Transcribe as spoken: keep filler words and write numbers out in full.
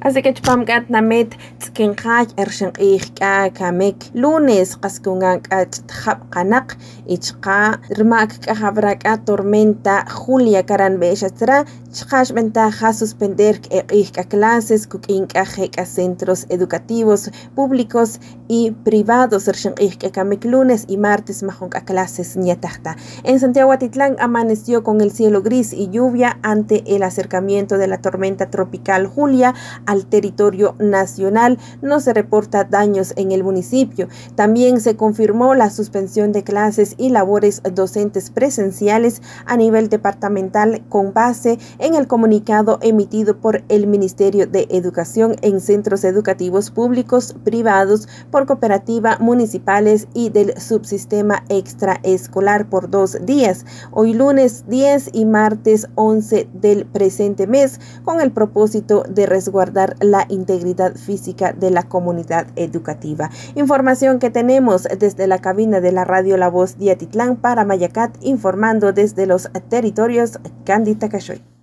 Así que chpamgat namet tkinqay ershin iqka kamek lunes qaskungan qatjab qanak ichqa rmak qahabraka tormenta Julia karan beshatra chqash ventaja suspender iqka clases kukinka jeka centros educativos públicos y privados ershin iqka kamek lunes y martes majonka clases ñataqta. En Santiago Atitlán amaneció con el cielo gris y lluvia ante el acercamiento de la tormenta tropical Julia al territorio nacional. No se reporta daños en el municipio. También se confirmó la suspensión de clases y labores docentes presenciales a nivel departamental con base en el comunicado emitido por el Ministerio de Educación en centros educativos públicos, privados, por cooperativa, municipales y del subsistema extraescolar por dos días, hoy lunes diez y martes once del presente mes, con el propósito de resguardar la integridad física de la comunidad educativa. Información que tenemos desde la cabina de la radio La Voz de Atitlán para Mayacat, informando desde los territorios Candi Takashoy.